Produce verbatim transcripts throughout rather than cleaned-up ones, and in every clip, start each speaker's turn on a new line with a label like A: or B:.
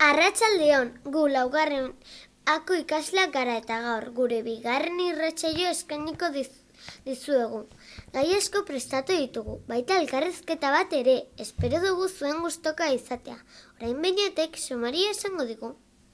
A: Arratsaldeon, gu laugarren ako ikasleak gara eta gaur gure bigarren irratsaio eskainiko diz, dizuegu. Gai asko prestatu ditugu, baita elkarrizketa bat ere, espero dugu zuen gustoka izatea. Orain Beñatek sumaria esango digu.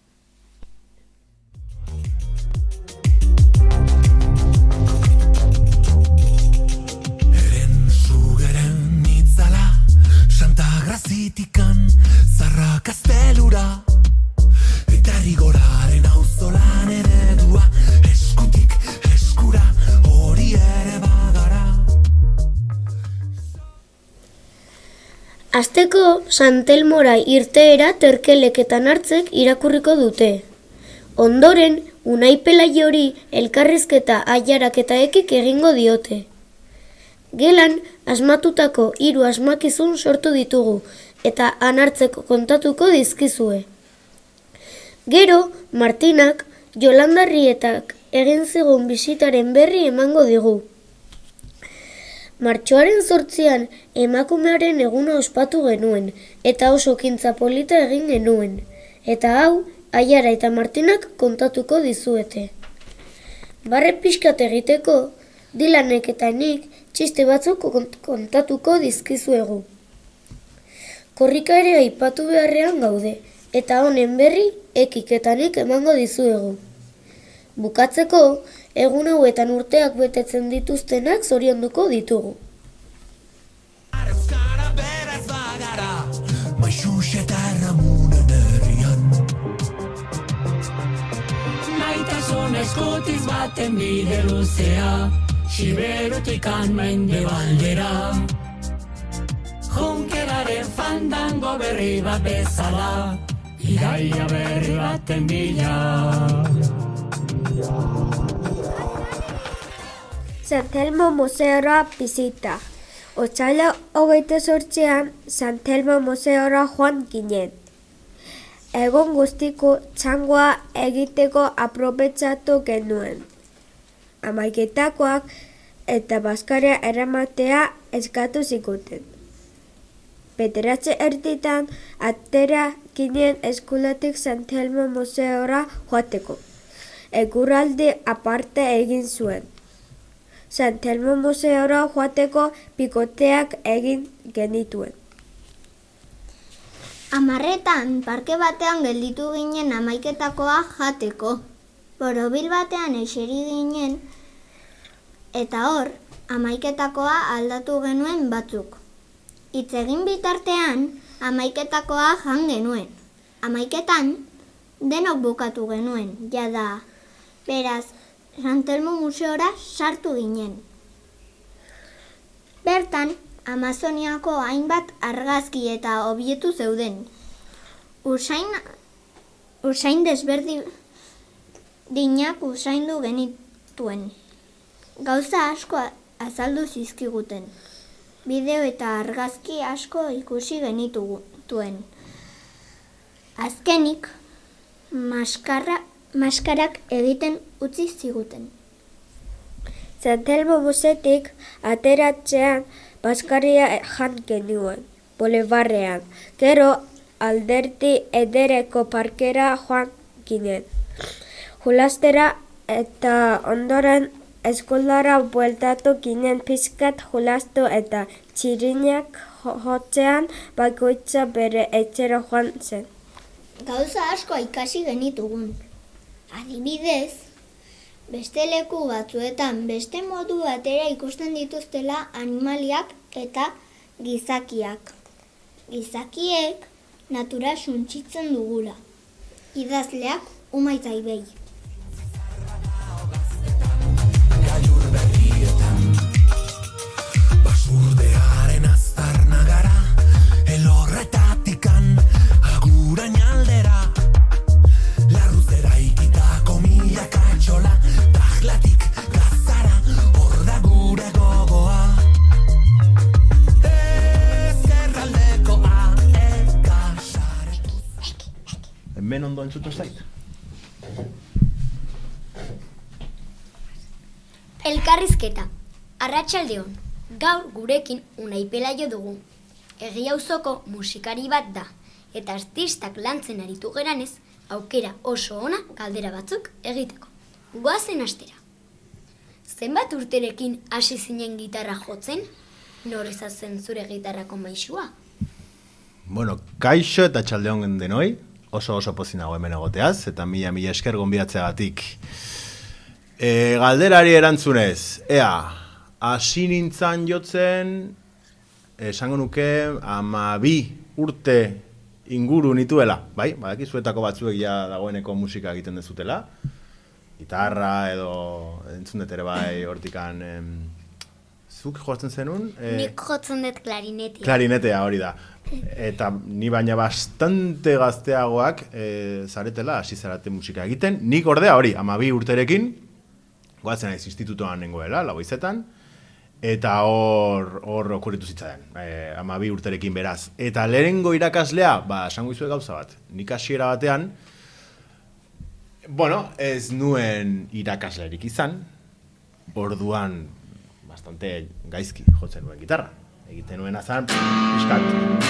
B: Eren sugeren itzala, Santa Grazitikan, Zarra Kastelura, eta rigoraren auzolan eredua, eskutik eskura, hori ere bagara.
C: Asteko Santelmora irteera terkeleketan hartzek irakurriko dute. Ondoren, Unai Pelaiori elkarrizketa aiarak eta ekik egingo diote. Gelan, asmatutako hiru asmakizun sortu ditugu, eta anartzeko kontatuko dizkizue. Gero, Martinak, Jolandarrietak egin zigun bisitaren berri emango digu. Martxoaren zortzian emakumearen eguna ospatu genuen, eta oso kintza polita egin genuen. Eta hau, Aiara eta Martinak kontatuko dizuete. Barre pixkat egiteko, Dilanek eta nik txiste batzuk kontatuko dizkizuegu. Korrika ere aipatu beharrean gaude, eta honen berri ekik eta nik emango dizuegu. Bukatzeko, egun hauetan urteak betetzen dituztenak zorionduko ditugu.
B: Euskara berez bagara, Maixux eta Ramunen herrian. Maitasun eskutiz baten bide luzea, Siberutikan mendebaldera. Junkeraren fandango berri bat bezala, iraia berri baten bila.
D: Santelmo museora bizita. Otsaila hogeita zortzian Santelmo museora joan ginen. Egun guztiko txangoa egiteko aprobetxatu genuen. Hamaiketakoak eta bazkaria eramatea eskatu ziguten. Bederatzi erditan atera ginen eskolatik Santelmo museora joateko. Eguraldi aparte egin zuen. Santelmo museora joateko bikoteak egin genituen.
A: Hamarretan parke batean gelditu ginen hamaiketakoa jateko. Borobil batean eseri ginen eta hor hamaiketakoa aldatu genuen batzuk. Hitz egin bitartean hamaiketakoa jan genuen. Hamaiketan denok bukatu genuen, jada. Beraz, Santelmo museora sartu ginen. Bertan, Amazoniako hainbat argazki eta objektu zeuden. Usain, usain desberdinak usaindu genituen. Gauza asko azaldu zizkiguten. Bideo eta argazki asko ikusi genituen. Azkenik, maskara, maskarak egiten utzi ziguten.
D: Santelmo musetik ateratzean bazkaria jan genuen, bolebarrean. Gero alderdi edereko parkera joan ginen. Julastera eta ondoren eskolara bueltatu ginen pizkat julastu eta txirinak jotzean bakoitza bere etxera joan zen.
A: Gauza asko ikasi genitugun. Adibidez, beste leku batzuetan beste modu batera ikusten dituztela animaliak eta gizakiak. Gizakiek natura suntsitzen dugula. Idazleak Umaitzai.
B: Basurdearen aztarna gara, elorretatikan agurain aldera. Larruzera ikitako milaka txola, tajlatik gazara, hor da gure gogoa. Ezkerraldeko aeka saretuz.
E: Hemen ondo entzuten zait.
A: Elkarrizketa. Arratsaldeon. Gaur gurekin Unai Pelaio dugu. Egia auzoko musikari bat da.
F: eta artistak lantzen aritu geranez, aukera oso ona galdera batzuk egiteko. Goazen astera. Zenbat urterekin hasi zinen gitarra jotzen? Nor ezazen zure gitarrako maisua?
E: Bueno, kaixo eta txaldeon denoi, oso oso pozik nago hemen egoteaz, eta mila mila esker gonbidatzeagatik. E, galderari erantzunez, ea, hasi nintzan jotzen, esango nuke, ama bi urte inguru nituela, bai? Badakizuetako batzuek ja dagoeneko musika egiten dezutela, gitarra edo entzun dut ere bai hortikan, em, zuk jotzen zenun?
F: E, Nik jotzen dut klarinetea.
E: Klarinetea hori da. Eta ni baina bastante gazteagoak e, zaretela hasi zarate musika egiten. Nik ordea hori, amabi urterekin, goatzen naiz institutoan nengoela, Laboizetan, eta hor hor okurritu zitzaidan, e, amabi urterekin beraz. Eta lehenengo irakaslea, ba, esango izue gauza bat, nik hasiera batean, bueno, ez nuen irakaslerik izan, orduan bastante gaizki jotzen nuen gitarra. Egiten nuen azan, piskat.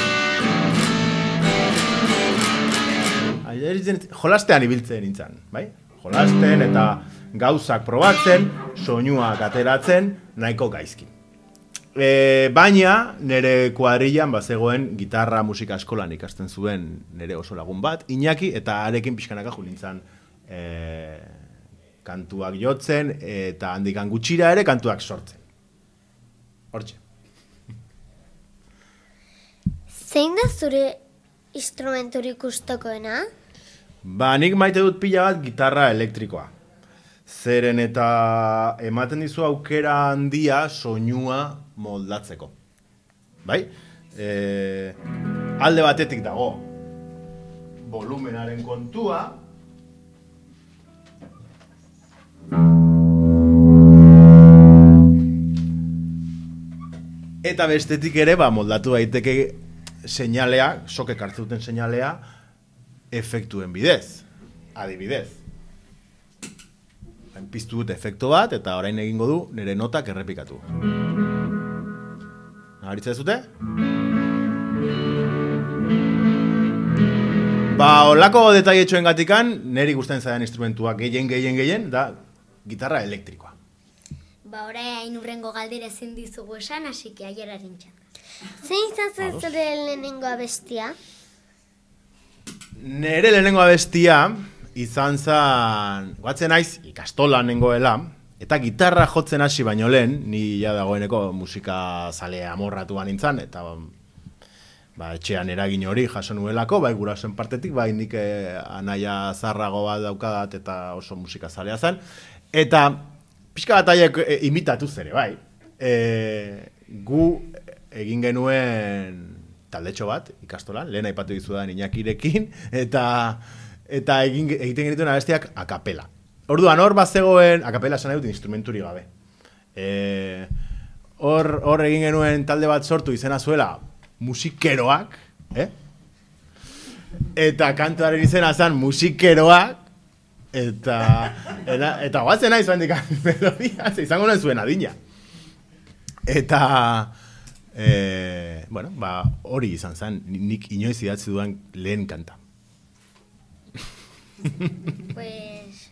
E: Jolastean ibiltzen nintzen, bai? Jolasten eta gauzak probatzen, soinuak ateratzen, nahiko gaizki. E, baina, nire kuadrillan bazegoen gitarra musika eskolan ikasten zuen nire oso lagun bat, Iñaki, eta arekin pixkanaka jo nintzen e, kantuak jotzen, eta handikan gutxira ere kantuak sortzen. Hortxe.
A: Zein da zure instrumenturik gustokoena?
E: Ba, nik maite dut pila bat gitarra elektrikoa. Zeren eta ematen dizu aukera handia soinua moldatzeko. Bai? E, alde batetik dago volumenaren kontua, eta bestetik ere, ba, moldatu daiteke seinalea, sokek hartzen duten seinalea, efektuen bidez, adibidez. Piztu dut efektu bat, eta orain egingo du nire notak errepikatu. Nabaritza dezute? Ba, holako detaietxoen gatikan, niri gustatzen zaidan instrumentua gehien, gehien, gehien, da gitarra elektrikoa.
F: Ba, orain urrengo galdera ezin dizugu esan, hasi que aileraren txanda.
A: Zein izan zen zure lehenengo abestia?
E: Nere lehenengo abestia izan zen, guatzen naiz, ikastolan nengoela, eta gitarra jotzen hasi baino lehen, ni ja dagoeneko musika zale amorratuan nintzen, eta ba, etxean eragin hori jaso nuelako, bai gurasoen partetik, bai nik eh, anaia zarrago bat daukadat eta oso musika zalea zen, eta pixka bat aiek e, imitatu zere, bai. E, gu egin genuen taldetxo bat, ikastolan, lehen aipatu dizudan Iñakirekin, eta eta egin, egiten genituen abestiak akapela. Orduan, hor bat zegoen, akapela esan dut instrumenturi gabe. E, hor, hor egin genuen talde bat sortu izena zuela musikeroak, eh? Eta kantuaren izena zen musikeroak, eta eta, eta guatzen naiz bandik melodia, izango nuen zuen adina. Eta e, bueno, ba, hori izan zen, nik inoiz idatzi dudan lehen kanta.
F: Pues...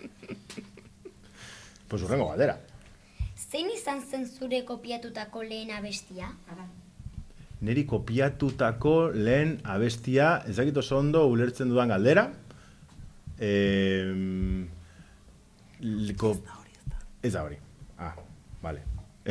E: Pues urrengo galdera.
F: Zein izan zen zure kopiatutako lehen abestia?
E: Neri kopiatutako lehen abestia, ez dakit oso ondo ulertzen dudan galdera. Eh, liko... Ez da hori. Ah, vale.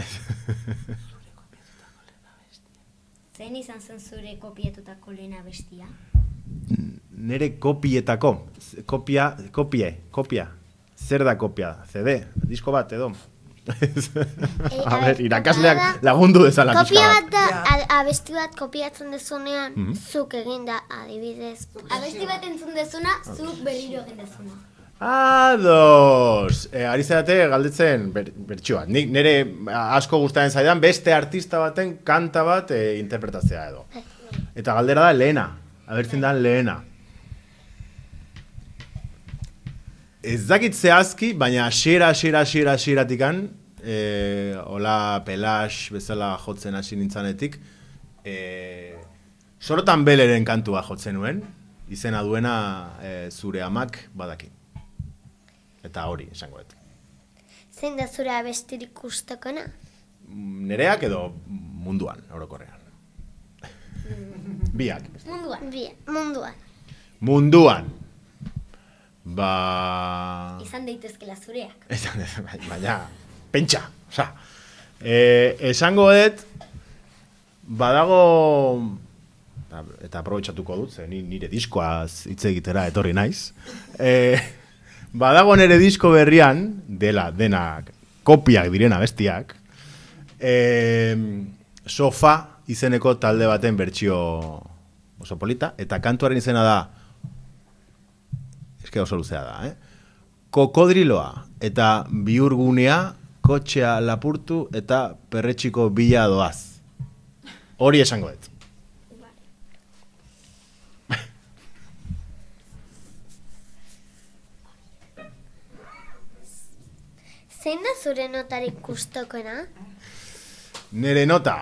F: Zein izan zen zure kopiatutako lehen abestia?
E: Nere kopietako. Kopia, kopie, kopia. Zer da kopia? C D, disko bat edo. A ber, irakasleak lagundu dezala pixka
A: Kopia
E: bat.
A: bat da, abesti bat kopiatzen dezunean,
E: Mhm.
A: zuk eginda adibidez.
F: Abesti bat entzun dezuna, zuk berriro egin dezuna.
E: Ados! E, ari zarate galdetzen ber, bertxoa. Nik nire asko gustatzen zaidan beste artista baten kanta bat e, interpretatzea edo. Eta galdera da lehena. Abertzen da lehena. Ez dakit zehazki, baina hasiera, hasiera, hasiera, hasieratik e, hola pelax bezala jotzen hasi nintzanetik, e, Sorotan Beleren kantua jotzen nuen, izena duena e, zure amak badaki. Eta hori, esango dut.
A: Zein da zure abestirik gustokona?
E: Nereak edo munduan, orokorrean. Biak.
F: Munduan.
A: Bi, munduan.
E: Munduan. Ba...
F: Izan daitezkela zureak.
E: Esan, baina, pentsa. Osa, e, esango dut, badago... Eta, eta aprobetxatuko dut, ze ni- nire diskoaz hitz egitera etorri naiz. E, badago nire disko berrian, dela, denak, kopiak direna bestiak, e, Sofa izeneko talde baten bertsio oso polita, eta kantuaren izena da, eske oso luzea da, eh? Kokodriloa eta bihurgunea, kotxea lapurtu eta perretxiko bila doaz. Hori esango dut.
A: Zein da zure notarik gustokona?
E: Nere nota.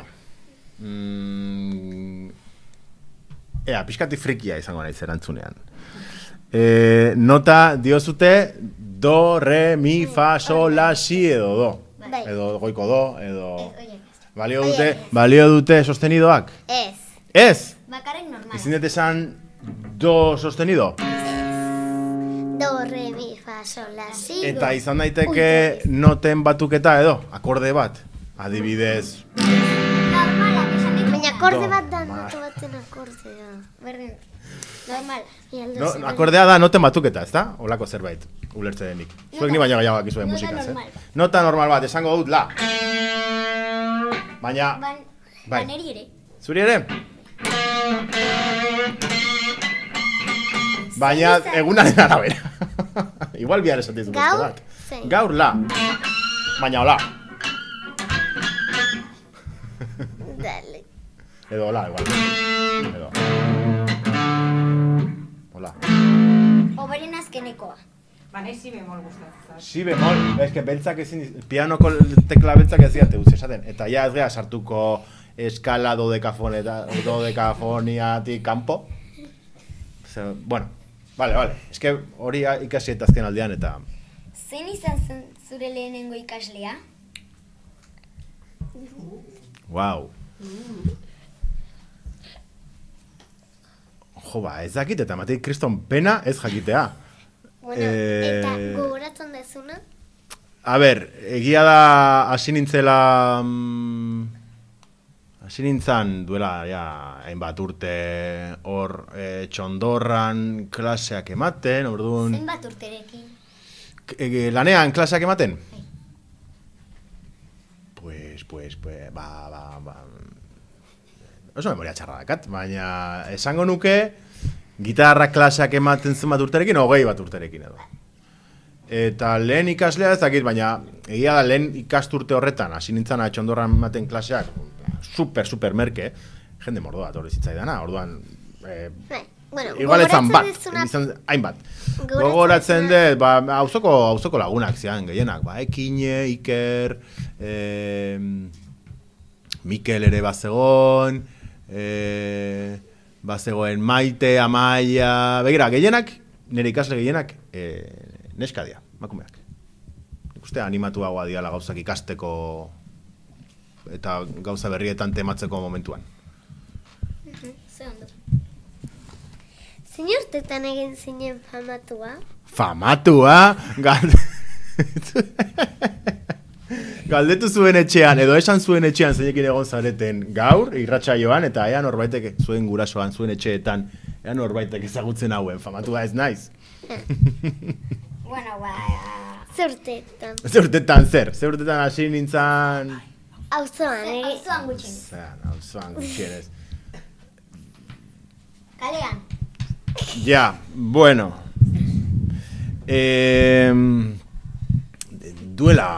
E: Mm, ea, pixkati frikia izango naiz erantzunean. E, nota diozute do, re, mi, fa, sol, la, si edo do.
A: Bai.
E: Edo goiko do, edo...
F: Oiek ez.
E: Balio dute, balio dute sostenidoak?
A: Ez.
E: Ez!
F: Bakarrik normal.
E: Ezin dut esan do sostenido?
A: Do, re, mi, fa, sol, la, si, do.
E: Eta izan daiteke noten batuketa edo, akorde bat. Adibidez,
F: Normalak esan ditu.
A: Baina akorde
E: Do,
A: bat da,
E: ma.
A: noto baten akordea.
F: Berdin. Normal.
A: Ialdo
E: no,
A: zen.
E: akordea da noten batuketa, ezta? Olako zerbait, ulertze denik. Zuek ni baina gehiagoak izuen
F: Nota
E: musikaz,
F: normal
E: eh?
F: bat.
E: Nota normal bat, esango dut la. Baina,
F: Ban,
E: bai.
F: baneri ere.
E: Zuri ere? Baina egunaren arabera. Igual bihar esatizu beste
A: Gaur,
E: bat.
A: zein?
E: Gaur la. Baina hola.
A: Dale.
E: Edo hola, igual. Edo. Hola.
F: Oberen azkenekoa.
G: Ba, nahi si bemol gustatzen.
E: Si bemol, es que beltzak ezin, pianoko tekla beltzak ez diate utzi esaten. Eta ja ez gea sartuko eskala dodekafoneta, dodekafoniatik kanpo. Ze, bueno, vale, vale. Es que hori ikasi eta azken aldean eta...
F: Zein izan zen zure lehenengo ikaslea?
E: Wow. Jo, ba, ez dakit eta mateik kriston pena ez jakitea.
A: Bueno,
E: Eh,
A: eta gogoratzen dezuna?
E: A ber, egia da hasi nintzela... mm, hasi nintzan duela, ja, hainbat urte hor e, txondorran klaseak ematen, orduan...
F: Zenbat urterekin?
E: E, lanean klaseak ematen? Pues, pues, pues, ba, ba, ba... Oso memoria txarra dakat, baina esango nuke gitarra klaseak ematen zenbat urterekin, hogei bat urterekin edo. Eta lehen ikaslea ez dakit, baina egia da lehen ikasturte horretan, hasi nintzen txondorran ematen klaseak, super, super merke, jende mordoa torri zitzaidana, orduan... Eh,
A: Bai. Bueno,
E: igual etzan bat,
A: gogoratzen dezuna-
E: izan hainbat.
A: Gogoratzen
E: Gogoratzen
A: dezuna-
E: dut, ba, auzoko, auzoko lagunak zian gehienak, ba, Ekine, Iker, eh, Mikel ere bazegon, eh, bazegoen Maite, Amaia, begira, gehienak, nire ikasle gehienak, eh, neska dia, makumeak. Nik uste animatuagoa diala gauzak ikasteko eta gauza berrietan tematzeko momentuan.
F: Ze ondo.
A: Zein urtetan egin zinen famatua?
E: Famatua, galde... galdetu zuen etxean, edo esan zuen etxean zeinekin egon zareten gaur, irratsaioan, eta ea norbaitek zuen gurasoan, zuen etxeetan, ea norbaitek ezagutzen hauen, famatua ez naiz.
F: Bueno, ba...
A: Ze urtetan?
E: Ze urtetan zer, ze urtetan hasi nintzan...
A: Auzoan,
F: Ze,
A: egin.
F: auzoan gutxen.
E: Zeran, hau zoan gutxienez.
F: Kalean.
E: Ja, bueno. Eh, duela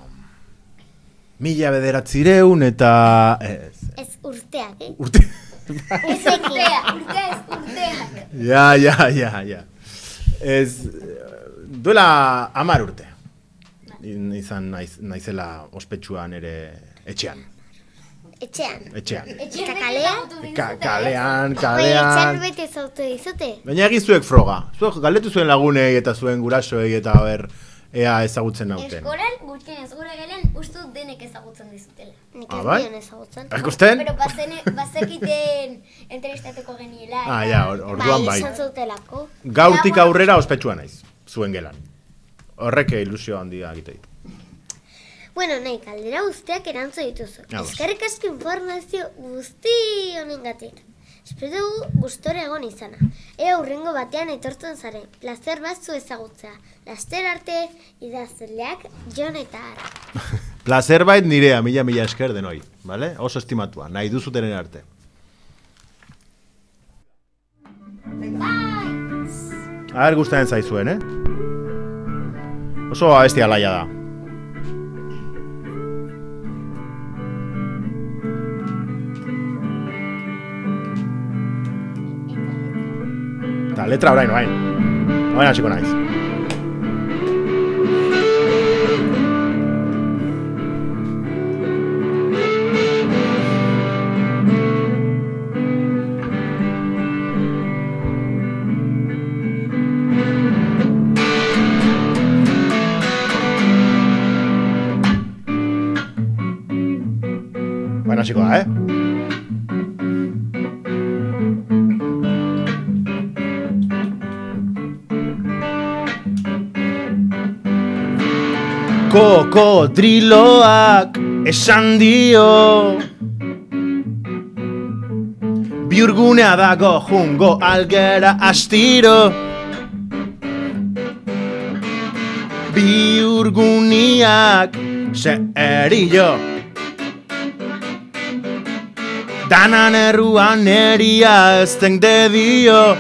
E: mila bederatzireun eta... Ez,
A: Ez urteak, eh?
E: urte...
F: Urtea, urtea ez urtea.
E: ja, ja, ja, ja. Ez, duela hamar urte. Izan naiz, naizela ospetsuan ere etxean.
A: Etxean.
E: Etxean.
A: Eta kalean?
E: Ka kalean,
A: Bai, etxean
E: kalean.
A: beti ezautu dizute.
E: Baina egizuek froga. Zuek galdetu zuen lagunei eta zuen gurasoei eta ber ea ezagutzen nauten.
F: Eskolan, gutxienez gure gelen, uste dut denek ezagutzen dizutela.
A: Nik
E: Ah,
A: ez
E: bai?
A: nion ezagutzen.
E: Ikusten?
F: Pero bazene, bazekiten entrevistatuko geniela.
E: Ah, ja, or- orduan bai.
A: Izan zutelako.
E: Gaurtik aurrera ospetsua naiz, zuen gelan. Horrek ilusio handia egite dit.
A: Bueno, nahi, kaldera guztiak erantzu dituzu.
E: Ados.
A: Eskerrik asko informazio guzti honengatik. Espero dugu gustora egon izana. Ea hurrengo batean etortzen zaren. Plazer bat zu ezagutzea. Laster arte, idazleak Jon eta Ara.
E: Placer bait nirea, mila mila esker denoi, vale? Oso estimatua, nahi duzutenen arte. A ber, gustatzen zaizuen, eh? Oso abestia laia da. Eta letra orain, orain. Orain hasiko naiz. Orain hasiko da, eh? Kokodriloak esan dio Biurgunea dago jungo algera astiro Biurguniak serio Danan erruan eria ezten de dio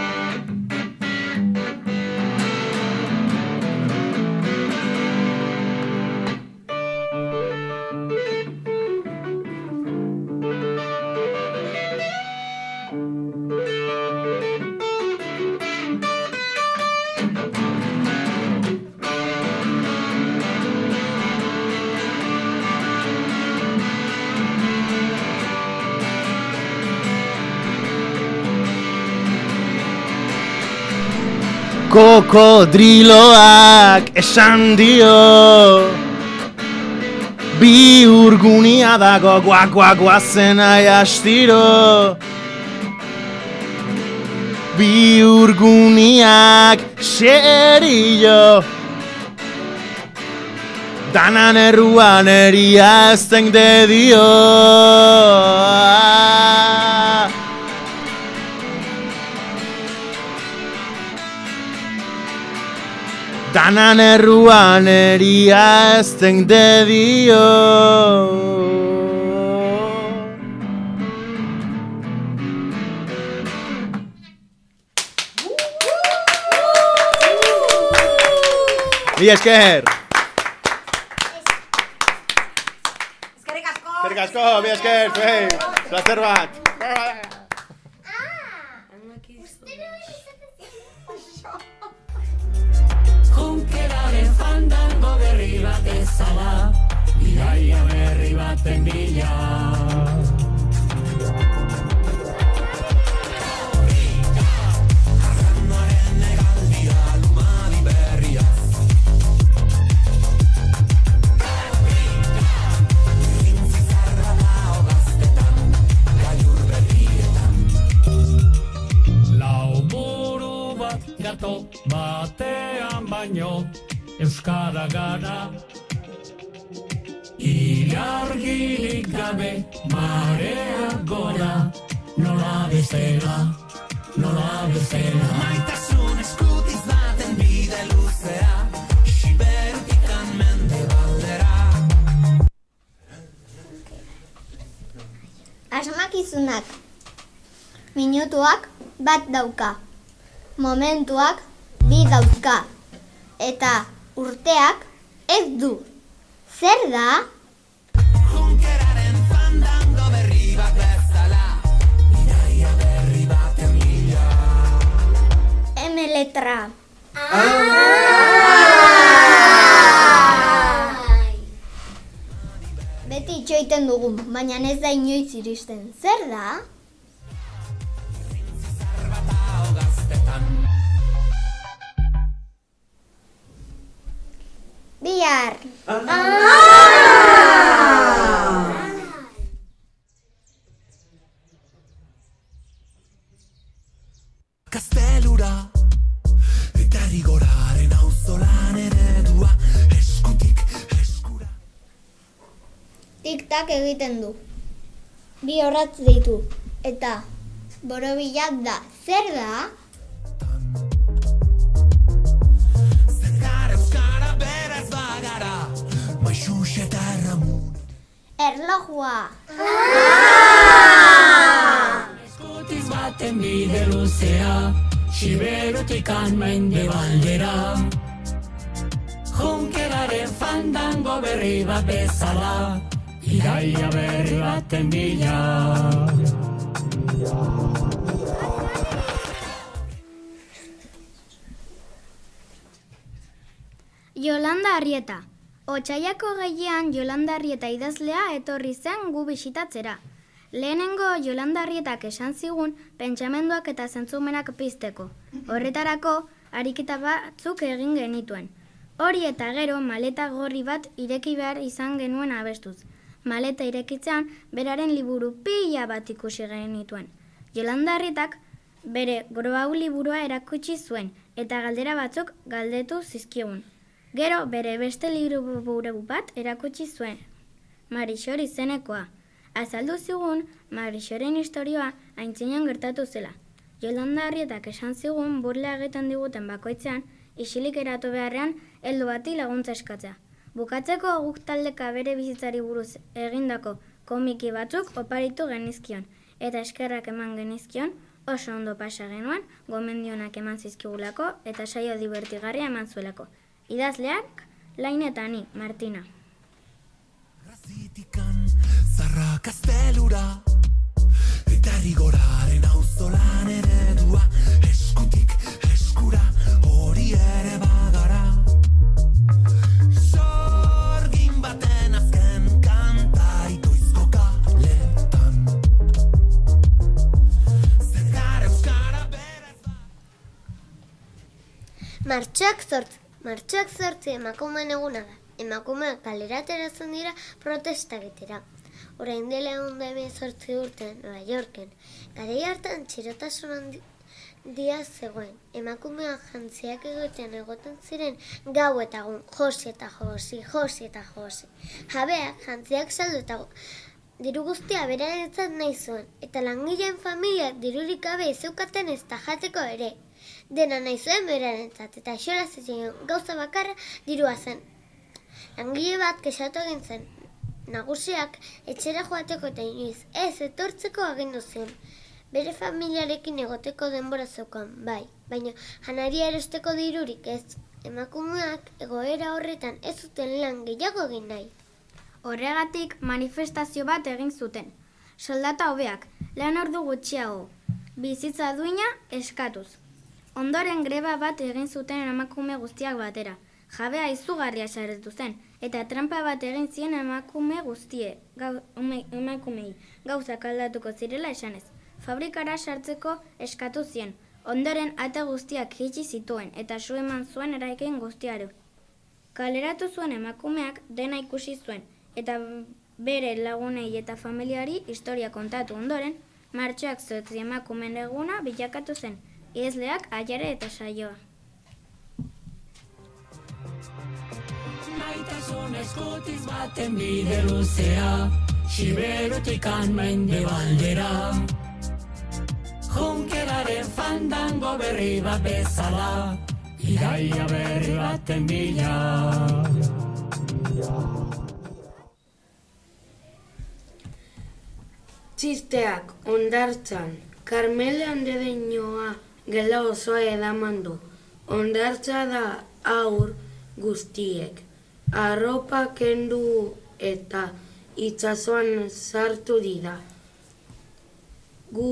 E: Kokodriloak esan dio Biurgunia dago guak guak guazen ai astiro Biurguniak serio Danan erruan eria ezten de dio Danan erruan eria ezten de dio Mila esker!
G: Eskerrik asko!
E: Eskerrik asko, mila esker, zuei! Plazer bat!
B: Junkeraren fandango berri bat ezala Bidaia berri baten bila Lau buru bat gato batean baino Euskara gara Ilargirik gabe marea gora Nola bezala, nola bezala Maitasun eskutiz baten bide luzea Sibertikan mende baldera
H: Asmakizunak minutuak bat dauka, momentuak bi dauzka, eta urteak ez du. Zer da?
B: Junkeraren fandango berri bat bezala Bidaia berri baten bila
H: M letra. Beti itxoiten egiten dugu, baina ez da inoiz iristen. Zer da? Bihar.
B: Gaztelura eta rigoraren auzolan eredua eskutik eskura.
H: Tik-tak egiten du. Bi orratz ditu. Eta borobilak da. Zer da?
B: Zergar euskara berez bagara, maixux eta erramun.
H: Erlojua.
B: Eskutiz baten bide luzea, Siberutik mendebaldera. Junkeraren fandango berri bat bezala, iraia berri baten bila.
I: Yolanda Arrieta. Otsaiako gehiean Yolanda Arrieta idazlea etorri zen gu bisitatzera. Lehenengo Yolanda Arrietak esan zigun pentsamenduak eta zentzumenak pizteko. Horretarako, ariketa batzuk egin genituen. Hori eta gero maleta gorri bat ireki behar izan genuen abestuz. Maleta irekitzean beraren liburu pila bat ikusi genituen. Yolanda Arrietak bere Grobau liburua erakutsi zuen eta galdera batzuk galdetu zizkigun. Gero bere beste liburu bat erakutsi zuen, Marixor izenekoa. Azaldu zigun Marixoren istorioa aintzinean gertatu zela. Yolanda Arrietak esan zigun burla egiten diguten bakoitzean, isilik eratu beharrean heldu bati laguntza eskatzea. Bukatzeko guk taldeka bere bizitzari buruz egindako komiki batzuk oparitu genizkion, eta eskerrak eman genizkion, oso ondo pasa genuen, gomendionak eman zizkigulako eta saio divertigarria eman zuelako. Idazleak, Lain eta ni, Martina.
B: Grazitikan zarra gaztelura, eta rigoraren auzolan eredua, eskutik eskura hori ere bagara. Sorgin baten azken kanta itoizko kaletan. Zergar euskara berez ba.
A: Martxoak zortzi. Martxoak zortzi emakumeen eguna da. Emakumeak kalera ateratzen dira protesta egitera. Orain dela ehun eta hemezortzi urte Nueva Yorken. Garai hartan txirotasun handia zegoen. Emakumeak jantziak egitean egoten ziren gau eta egun, josi eta josi, josi eta josi. Jabeak jantziak saldu eta diru guztia berarentzat nahi zuen, eta langileen familiak dirurik gabe ez zeukaten ez da jateko ere. Dena nahi zuen berarentzat, eta xola ziren gauza bakarra dirua zen. Langile bat kexatu egin zen, nagusiak etxera joateko eta inoiz ez etortzeko agindu zion. Bere familiarekin egoteko denbora zeukan, bai, baina janaria erosteko dirurik ez. Emakumeak egoera horretan ez zuten lan gehiago egin nahi.
I: Horregatik manifestazio bat egin zuten. Soldata hobeak, lan ordu gutxiago, bizitza duina eskatuz. Ondoren greba bat egin zuten emakume guztiak batera. Jabea izugarria saretu zen, eta trampa bat egin zien emakume guztie, gau, ume, emakumei, gauzak aldatuko zirela esanez. Fabrikara sartzeko eskatu zien. Ondoren ate guztiak itxi zituen, eta su eman zuen eraikin guztiaru. Kaleratu zuen emakumeak dena ikusi zuen, eta bere lagunei eta familiari historia kontatu ondoren, Martxoak zortzi emakumeen eguna bilakatu zen, idazleak Aiare eta saioa.
B: Maitasun eskutiz baten bide luzea, Siberutik mendebaldera. Junkeraren fandango berri bat bezala, iraia berri baten bila.
C: Txisteak ondartzan, Karmele Andereñoa gela osoa edaman du. Ondartza da aur guztiek. Arropa kendu eta itsasoan sartu dira. Gu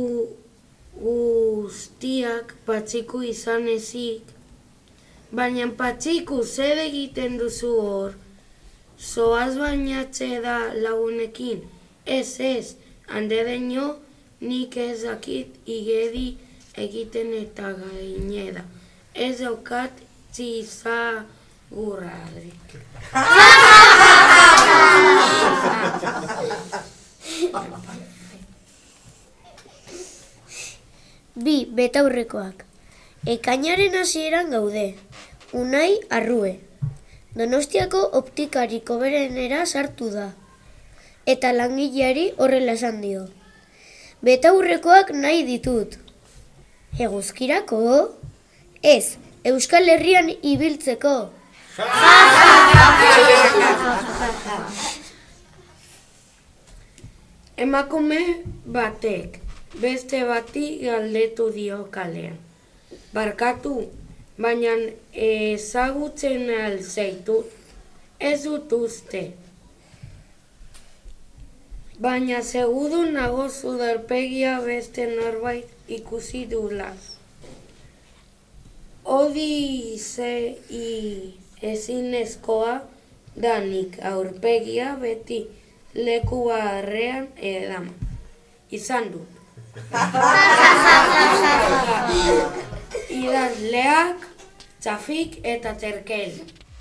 C: guztiak patxiku izan ezik, baina patxiku zer egiten duzu hor? Zoaz bainatze da lagunekin,
J: Ez ez, handeraino nik ez dakit igeri egiten eta gainera. Ez daukat zizagurrarik.
C: Bi, betaurrekoak. Ekainaren hasieran gaude. Unai Arrue. Donostiako optikariko berenera sartu da. Eta langileari horrela esan dio. Betaurrekoak nahi ditut. Eguzkirako? Ez, Euskal Herrian ibiltzeko.
J: Emakume batek beste bati galdetu dio kalean. Barkatu, baina ezagutzen alzeitu, ez dut uste. Baina seguru nago zudarpegia beste norbait ikusi dula. Hodi ze ezinezkoa danik aurpegia beti leku barrean edama. Izan dut. Idazleak, Txafik eta Terkel.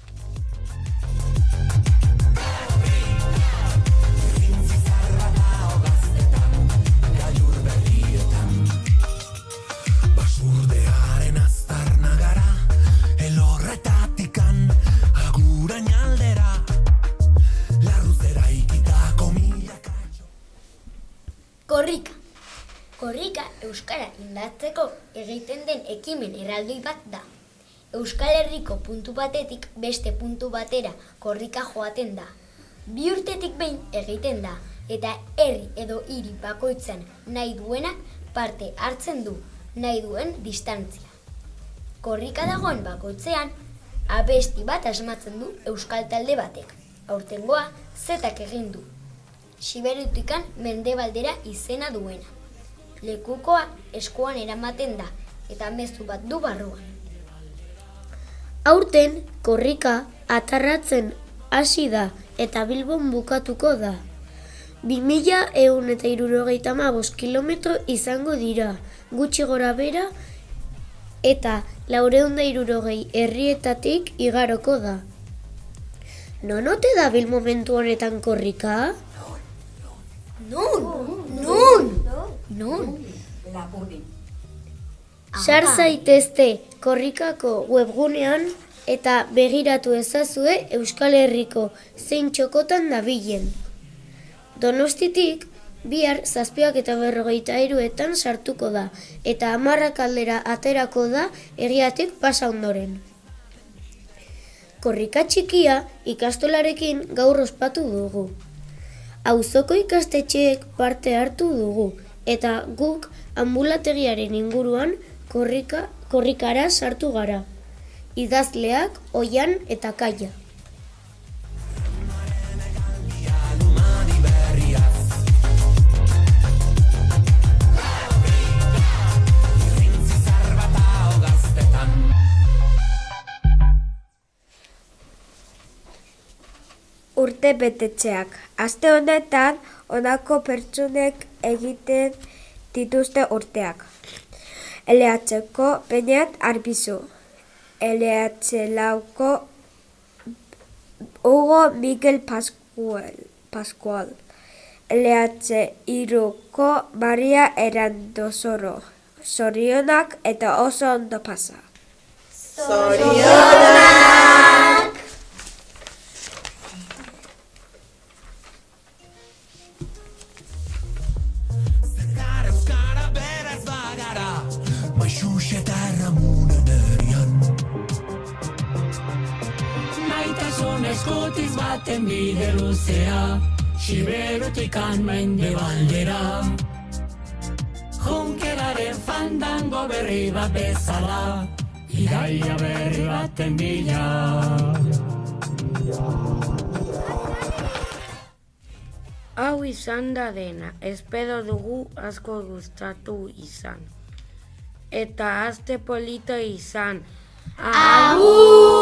B: Basurdearen aztarna gara, elorretatikan agurain aldera, larruzera ikitako milaka.
F: Korrika. Korrika euskara indartzeko egiten den ekimen erraldoi bat da. Euskal Herriko puntu batetik beste puntu batera korrika joaten da. Bi urtetik behin egiten da, eta herri edo hiri bakoitzan nahi duenak parte hartzen du, nahi duen distantzia. Korrika dagoen bakoitzean, abesti bat asmatzen du euskal talde batek. Aurtengoa, zetak egin du. Siberutikan mendebaldera izena duena. Lekukoa eskuan eramaten da, eta mezu bat du barruan.
C: Aurten, korrika atarratzen hasi da eta Bilbon bukatuko da. Bi mila ehun eta hirurogeita hamabost kilometro izango dira, gutxi gora bera, eta laurehun eta hirurogei herrietatik igaroko da. Non ote da bil momentu honetan korrika?
F: Nun! Nun! Nun!
C: Sar zaitezte korrikako webgunean eta begiratu ezazue Euskal Herriko zein txokotan dabilen. Donostitik bihar zazpiak eta berrogeita hiruetan sartuko da eta hamarrak aldera aterako da egiatik pasa ondoren. Korrika txikia ikastolarekin gaur ospatu dugu. Auzoko ikastetxeek parte hartu dugu eta guk ambulategiaren inguruan korrika, korrikara sartu gara. Idazleak, Oian eta Kaia.
D: Urte betetxeak. Aste honetan, honako pertsonek egiten dituzte urteak. L H-ko Beñat Arbizu. L H lauko Hugo Miguel Pascual. Pascual. L H hiruko Maria Erandozoro. Zorionak eta oso ondo pasa.
A: Zorionak!
B: Eskutik baten bide luzea, Siberutikan mendebaldera. Junkeraren fandango berri bat bezala, Iraia berri baten bila.
J: Hau izan da dena, espero dugu asko gustatu izan. Eta aste polita izan.
A: Agur!